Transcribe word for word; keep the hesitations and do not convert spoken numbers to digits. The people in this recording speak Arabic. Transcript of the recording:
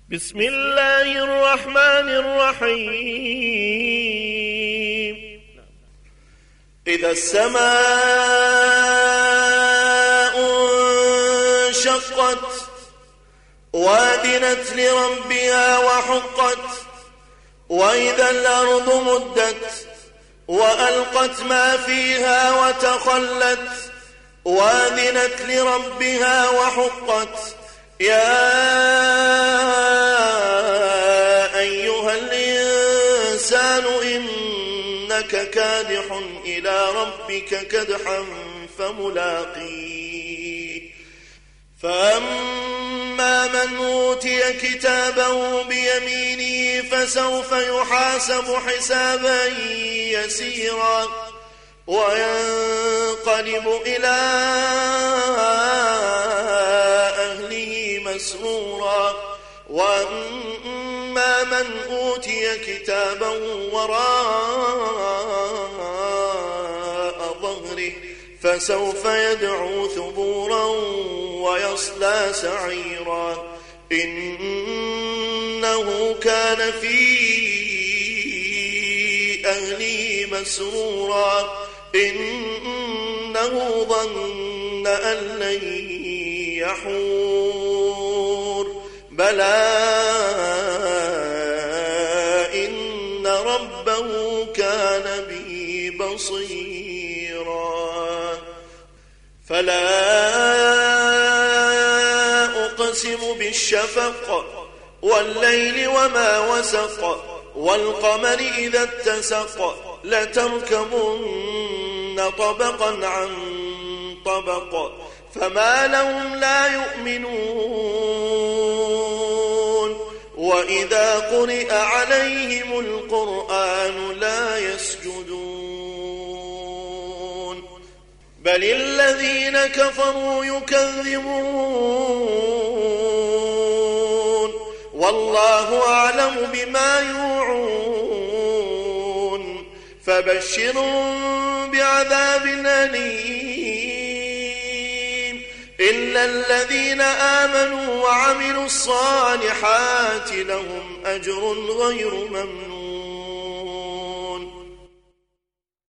بسم الله الرحمن الرحيم. إذا السماء انشقت وأذنت لربها وحقت، وإذا الأرض مدت وألقت ما فيها وتخلت وأذنت لربها وحقت. يا أيها الإنسان إنك كادح إلى ربك كدحا فملاقيه. فأما من أوتي كتابه بيمينه فسوف يحاسب حسابا يسيرا وينقلب إلى أهله مسرورا. وأما من أوتي كتابا وراء ظهره فسوف يدعو ثبورا ويصلى سعيرا. إنه كان في أهله مسرورا. إنه ظن أن لن يحور. بلى إن ربه كان به بصيرا. فلا أقسم بالشفق والليل وما وسق والقمر إذا اتسق لتركبن طبقا عن طبق فما لهم لا يؤمنون. وإذا قرئ عليهم القرآن لا يسجدون بل الذين كفروا يكذبون والله أعلم بما يوعون. فبشرهم بعذاب أليم إلا الذين آمنوا وعملوا الصالحات لهم أجر غير ممنون.